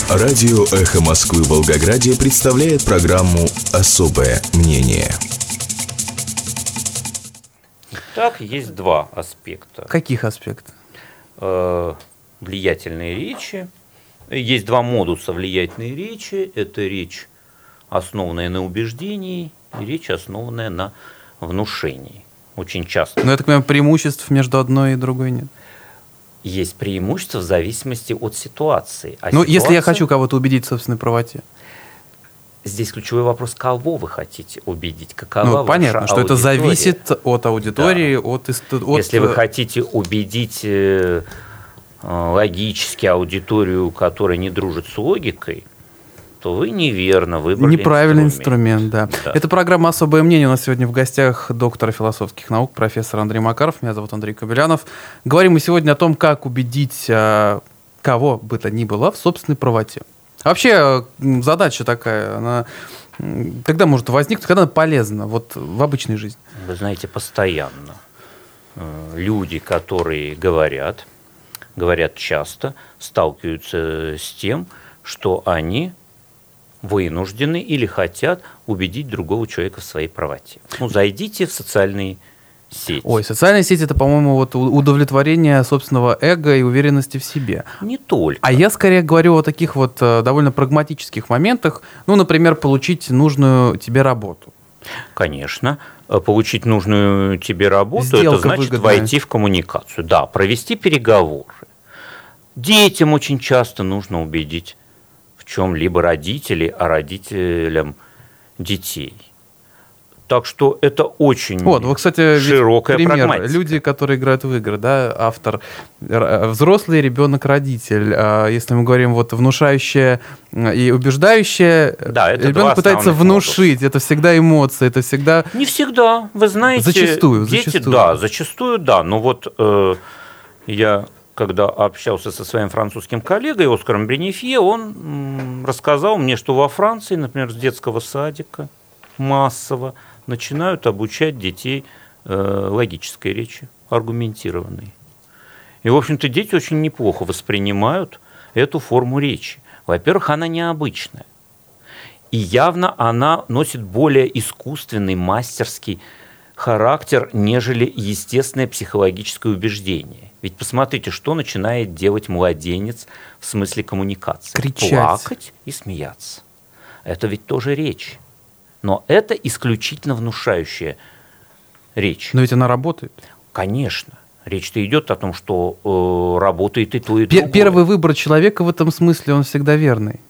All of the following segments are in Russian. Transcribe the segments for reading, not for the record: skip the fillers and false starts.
Радио «Эхо Москвы» в Волгограде представляет программу «Особое мнение». Так, есть два аспекта. Каких аспектов? Влиятельные речи. Есть два модуса влиятельной речи. Это речь, основанная на убеждении, и речь, основанная на внушении. Очень часто. Но я так понимаю, преимуществ между одной и другой нет. Есть преимущества в зависимости от ситуации. Если я хочу кого-то убедить в собственной правоте. Здесь ключевой вопрос, кого вы хотите убедить, какова понятно, ваша что аудитория. это зависит от аудитории, да. от... Если вы хотите убедить логически аудиторию, которая не дружит с логикой, то вы неверно выбрали неправильный инструмент, да. Это программа «Особое мнение». У нас сегодня в гостях доктор философских наук, профессор Андрей Макаров. Меня зовут Андрей Кобылянов. Говорим мы сегодня о том, как убедить кого бы то ни было в собственной правоте. Вообще задача такая, она когда может возникнуть, когда она полезна вот в обычной жизни? Вы знаете, постоянно. Люди, которые говорят часто, сталкиваются с тем, что они вынуждены или хотят убедить другого человека в своей правоте. Зайдите в социальные сети. Социальные сети — это, по-моему, вот удовлетворение собственного эго и уверенности в себе. Не только. А я скорее говорю о таких вот довольно прагматических моментах. Например, получить нужную тебе работу. Конечно. Получить нужную тебе работу — сделка это значит выгодная. войти в коммуникацию. Да, провести переговоры. Детям очень часто нужно убедить в чем-либо родителей, а родителям детей. Так что это очень кстати, широкая пример. прагматика. Люди, которые играют в игры, да, автор, взрослый ребенок, родитель. Если мы говорим внушающее и убеждающее, да, ребенок пытается внушить. Это всегда эмоции, это всегда... Не всегда, вы знаете. Зачастую. Зачастую, да. Но я, когда общался со своим французским коллегой Оскаром Бренефье, он рассказал мне, что во Франции, например, с детского садика массово начинают обучать детей логической речи, аргументированной. И, в общем-то, дети очень неплохо воспринимают эту форму речи. Во-первых, она необычная. И явно она носит более искусственный, мастерский характер, нежели естественное психологическое убеждение. Ведь посмотрите, что начинает делать младенец в смысле коммуникации. Кричать. Плакать и смеяться. Это ведь тоже речь. Но это исключительно внушающая речь. Но ведь она работает. Конечно. Речь-то идет о том, что работает и то, и другое. Первый выбор человека в этом смысле, он всегда верный.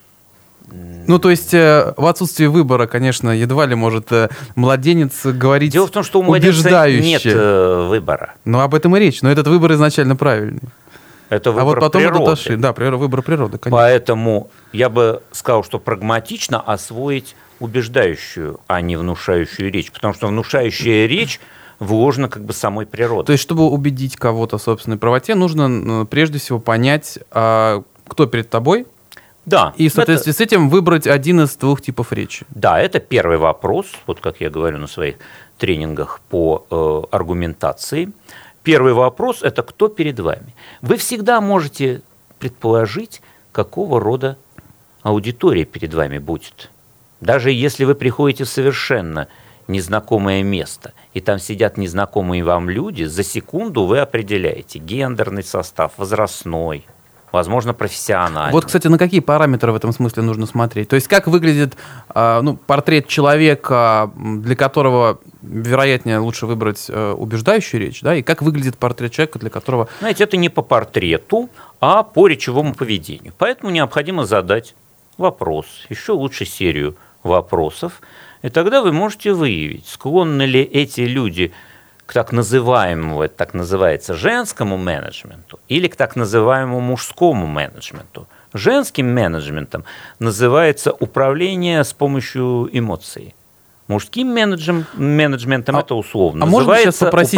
То есть в отсутствии выбора, конечно, едва ли может младенец говорить убеждающе. Дело в том, что у младенца нет выбора. Об этом и речь. Но этот выбор изначально правильный. Это выбор природы. Да, выбор природы, конечно. Поэтому я бы сказал, что прагматично освоить убеждающую, а не внушающую речь. Потому что внушающая речь вложена самой природой. То есть, чтобы убедить кого-то в собственной правоте, нужно прежде всего понять, кто перед тобой. Да. И в соответствии с этим выбрать один из двух типов речи. Да, это первый вопрос, как я говорю на своих тренингах по аргументации. Первый вопрос – это кто перед вами. Вы всегда можете предположить, какого рода аудитория перед вами будет. Даже если вы приходите в совершенно незнакомое место, и там сидят незнакомые вам люди, за секунду вы определяете гендерный состав, возрастной, возможно, профессиональный. Кстати, на какие параметры в этом смысле нужно смотреть? То есть как выглядит портрет человека, для которого, вероятнее, лучше выбрать убеждающую речь, да, и как выглядит портрет человека, для которого... Знаете, это не по портрету, а по речевому поведению. Поэтому необходимо задать вопрос, еще лучше серию вопросов, и тогда вы можете выявить, склонны ли эти люди к так называемому, это так называется, женскому менеджменту или к так называемому мужскому менеджменту. Женским менеджментом называется управление с помощью эмоций. Мужским менеджментом это условно. Можно сейчас попросить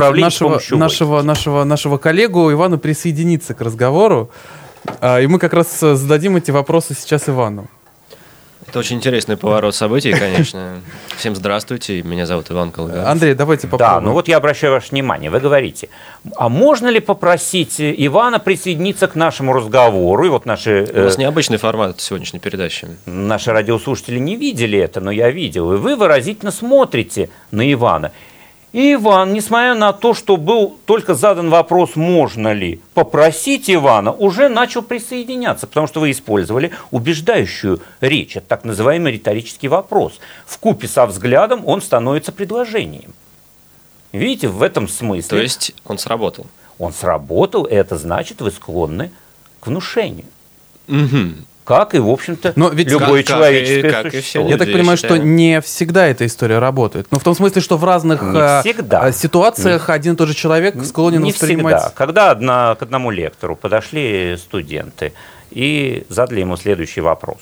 нашего коллегу Ивана присоединиться к разговору, и мы как раз зададим эти вопросы сейчас Ивану. Это очень интересный поворот событий, конечно. Всем здравствуйте, меня зовут Иван Колганов. Андрей, давайте попробуем. Да, ну вот я обращаю ваше внимание, вы говорите, а можно ли попросить Ивана присоединиться к нашему разговору? И вот У нас необычный формат сегодняшней передачи. наши радиослушатели не видели это, но я видел, и вы выразительно смотрите на Ивана. И Иван, несмотря на то, что был только задан вопрос, можно ли попросить Ивана, уже начал присоединяться, потому что вы использовали убеждающую речь. Это так называемый риторический вопрос. Вкупе со взглядом он становится предложением. Видите, в этом смысле... То есть он сработал. Он сработал, и это значит, вы склонны к внушению. Угу. Как и, в общем-то, Но ведь любое человеческое как и все существо. Я так Люди, понимаю, считаю. что не всегда эта история работает. Ну, в том смысле, что в разных Не всегда. ситуациях один и тот же человек склонен Не воспринимать... всегда. Когда к одному лектору подошли студенты и задали ему следующий вопрос.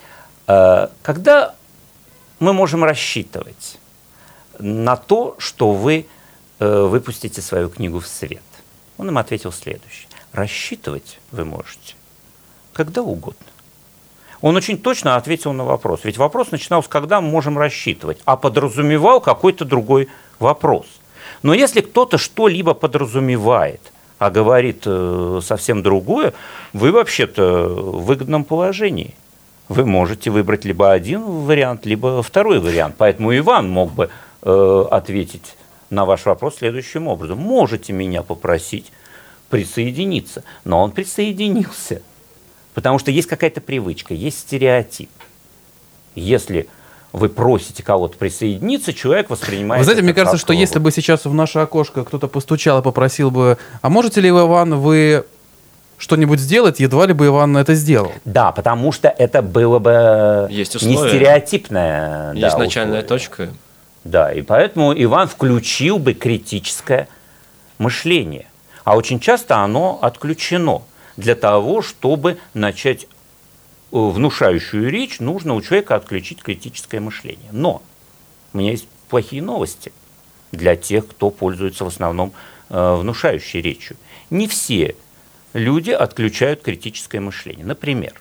Когда мы можем рассчитывать на то, что вы выпустите свою книгу в свет? Он им ответил следующее. Рассчитывать вы можете когда угодно. Он очень точно ответил на вопрос. Ведь вопрос начинался, когда мы можем рассчитывать, а подразумевал какой-то другой вопрос. Но если кто-то что-либо подразумевает, а говорит совсем другое, вы вообще-то в выгодном положении. Вы можете выбрать либо один вариант, либо второй вариант. Поэтому Иван мог бы ответить на ваш вопрос следующим образом. Можете меня попросить присоединиться. Но он присоединился. Потому что есть какая-то привычка, есть стереотип. Если вы просите кого-то присоединиться, человек воспринимает... Вы знаете, это мне кажется, как что если бы сейчас в наше окошко кто-то постучал и попросил бы, а можете ли вы, Иван, вы что-нибудь сделать, едва ли бы Иван это сделал. Да, потому что это было бы Есть не условия. стереотипное. Есть да, начальная условие. точка. Да, и поэтому Иван включил бы критическое мышление. А очень часто оно отключено. Для того, чтобы начать внушающую речь, нужно у человека отключить критическое мышление. Но у меня есть плохие новости для тех, кто пользуется в основном внушающей речью. Не все люди отключают критическое мышление. Например,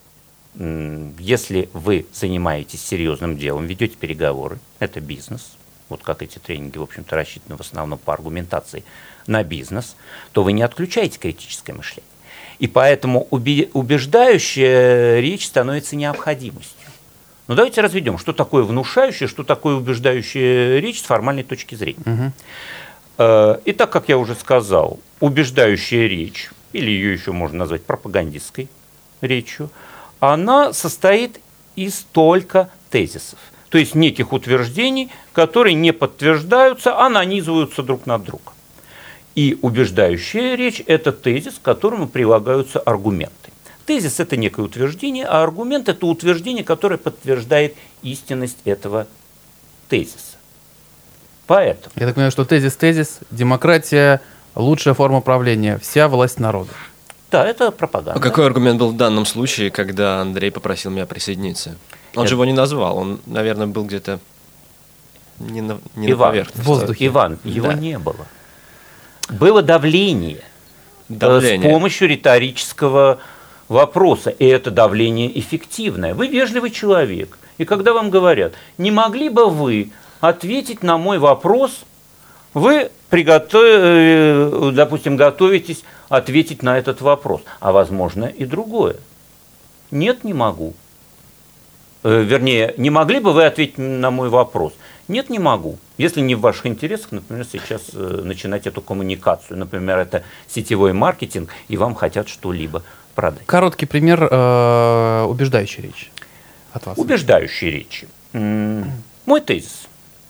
если вы занимаетесь серьезным делом, ведете переговоры, это бизнес, вот как эти тренинги, в общем-то, рассчитаны в основном по аргументации на бизнес, то вы не отключаете критическое мышление. И поэтому убеждающая речь становится необходимостью. Но давайте разведем, что такое внушающая, что такое убеждающая речь с формальной точки зрения. Итак, как я уже сказал, убеждающая речь, или ее еще можно назвать пропагандистской речью, она состоит из только тезисов. То есть неких утверждений, которые не подтверждаются, а нанизываются друг на друга. И убеждающая речь – это тезис, к которому прилагаются аргументы. Тезис – это некое утверждение, а аргумент – это утверждение, которое подтверждает истинность этого тезиса. Поэтому… Я так понимаю, что тезис, демократия – лучшая форма правления, вся власть народа. Да, это пропаганда. А какой аргумент был в данном случае, когда Андрей попросил меня присоединиться? Он же его не назвал, он, наверное, был где-то не на поверхности. В воздухе. Иван, его Да. не было. Было давление. С помощью риторического вопроса. И это давление эффективное. Вы вежливый человек. И когда вам говорят, не могли бы вы ответить на мой вопрос, вы, допустим, готовитесь ответить на этот вопрос. А возможно и другое. Нет, не могу. Вернее, не могли бы вы ответить на мой вопрос? Нет, не могу. Если не в ваших интересах, например, сейчас начинать эту коммуникацию. Например, это сетевой маркетинг, и вам хотят что-либо продать. Короткий пример убеждающей речи от вас. Убеждающей речи. Мой тезис.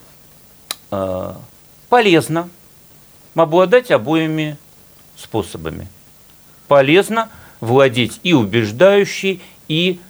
Полезно обладать обоими способами. Полезно владеть и убеждающей, и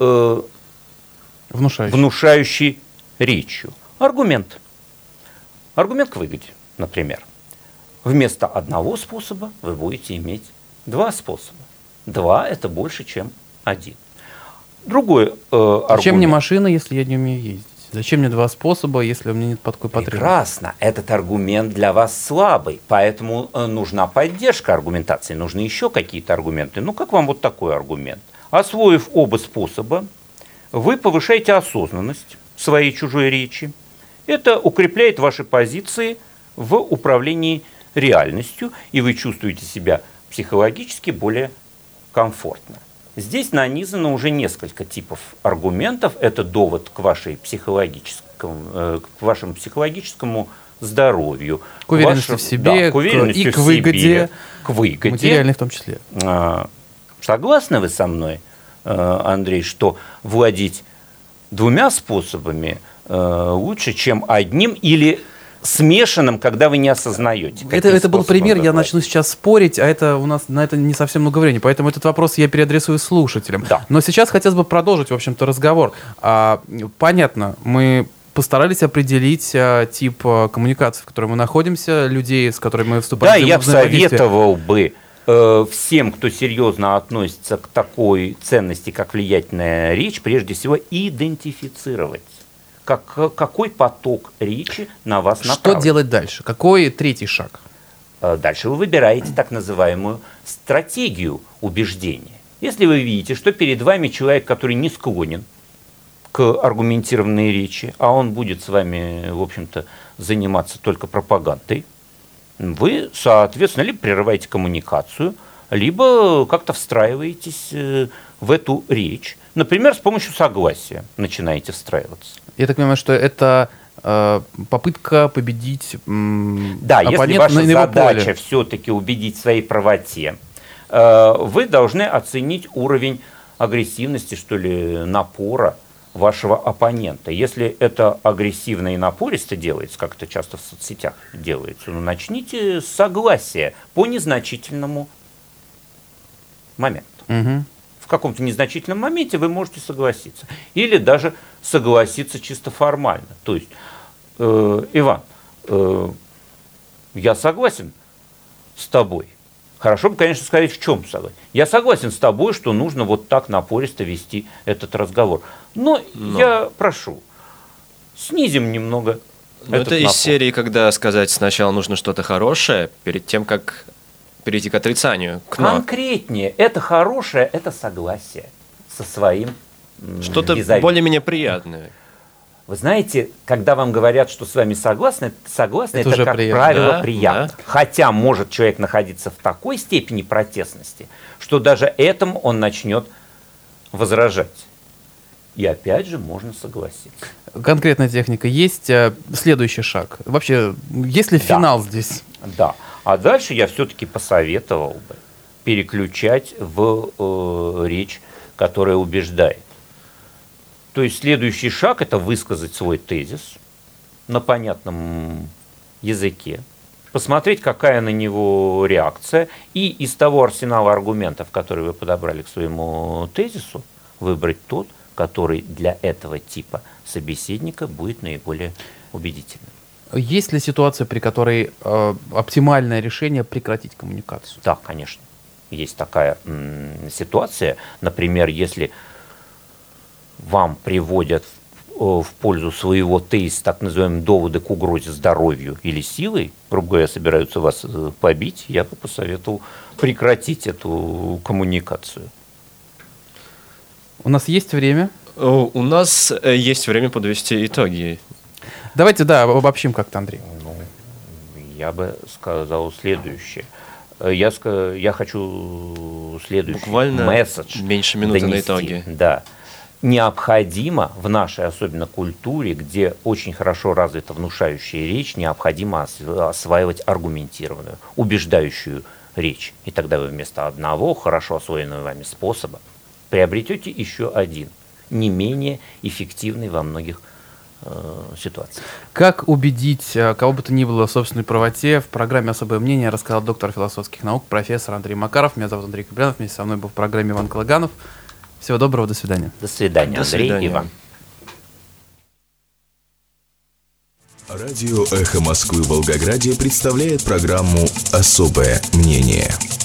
внушающей речью. Аргумент. Аргумент к выгоде, например. Вместо одного способа вы будете иметь два способа. Два – это больше, чем один. Другой аргумент. Зачем мне машина, если я не умею ездить? Зачем мне два способа, если у меня нет такой потребности? Прекрасно. Этот аргумент для вас слабый, поэтому нужна поддержка аргументации, нужны еще какие-то аргументы. Ну, как вам вот такой аргумент? Освоив оба способа, вы повышаете осознанность своей чужой речи. Это укрепляет ваши позиции в управлении реальностью, и вы чувствуете себя психологически более комфортно. Здесь нанизано уже несколько типов аргументов. Это довод к вашему психологическому здоровью, к уверенности в себе, и к выгоде, материальной в том числе. Согласны вы со мной, Андрей, что владеть двумя способами лучше, чем одним или смешанным, когда вы не осознаете? Это был пример, я начну сейчас спорить, а это у нас на это не совсем много времени, поэтому этот вопрос я переадресую слушателям. Да. Но сейчас хотелось бы продолжить, в общем-то, разговор. Понятно, мы постарались определить тип коммуникации, в которой мы находимся, людей, с которыми мы вступаем в взаимодействие. Я советовал бы всем, кто серьезно относится к такой ценности, как влиятельная речь, прежде всего идентифицировать, какой поток речи на вас направлен. Что делать дальше? Какой третий шаг? Дальше вы выбираете так называемую стратегию убеждения. Если вы видите, что перед вами человек, который не склонен к аргументированной речи, а он будет с вами, в общем-то, заниматься только пропагандой, вы, соответственно, либо прерываете коммуникацию, либо как-то встраиваетесь в эту речь. Например, с помощью согласия начинаете встраиваться. Я так понимаю, что это попытка победить оппонента если ваша задача все-таки убедить в своей правоте, вы должны оценить уровень агрессивности, что ли, напора вашего оппонента. Если это агрессивно и напористо делается, как это часто в соцсетях делается, начните с согласия по незначительному моменту. Угу. В каком-то незначительном моменте вы можете согласиться. Или даже согласиться чисто формально. То есть, Иван, я согласен с тобой. Хорошо бы, конечно, сказать, в чем согласен. Я согласен с тобой, что нужно вот так напористо вести этот разговор. Но я прошу, снизим немного этот это напор. Из серии, когда сказать сначала нужно что-то хорошее, перед тем, как перейти к отрицанию. Конкретнее. Это хорошее, это согласие со своим что-то визави. Более-менее приятное. Вы знаете, когда вам говорят, что с вами согласны, это как приятно. правило, приятно. Да. Хотя может человек находиться в такой степени протестности, что даже этому он начнет возражать. И опять же можно согласиться. Конкретная техника. Есть следующий шаг. Вообще, есть ли финал здесь? Да. А дальше я все-таки посоветовал бы переключать в речь, которая убеждает. То есть следующий шаг – это высказать свой тезис на понятном языке, посмотреть, какая на него реакция, и из того арсенала аргументов, которые вы подобрали к своему тезису, выбрать тот, который для этого типа собеседника будет наиболее убедительным. Есть ли ситуация, при которой оптимальное решение прекратить коммуникацию? Да, конечно. Есть такая ситуация. Например, если вам приводят в пользу своего тезиса так называемые доводы к угрозе здоровью или силой, грубо говоря, собираются вас побить, я бы посоветовал прекратить эту коммуникацию. У нас есть время? У нас есть время подвести итоги. Давайте, обобщим как-то, Андрей. Я бы сказал следующее. Я хочу следующий буквально месседж меньше минуты донести. На итоге. Да. Необходимо в нашей особенно культуре, где очень хорошо развита внушающая речь, необходимо осваивать аргументированную, убеждающую речь. И тогда вы вместо одного хорошо освоенного вами способа приобретете еще один, не менее эффективный во многих ситуациях. Как убедить кого бы то ни было в собственной правоте? В программе «Особое мнение» рассказал доктор философских наук, профессор Андрей Макаров. Меня зовут Андрей Кобылянов. Вместе со мной был в программе Иван Калаганов. Всего доброго, до свидания. До свидания, Андрей, Иван. Радио «Эхо Москвы» в Волгограде представляет программу «Особое мнение».